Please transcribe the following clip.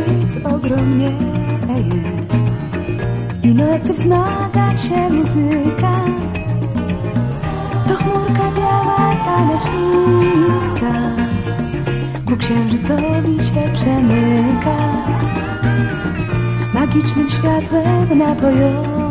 księżyc ogromnieje i nocy wzmaga się muzyka. To chmurka biała tanecznica ku księżycowi się przemyka magicznym światłem napojona.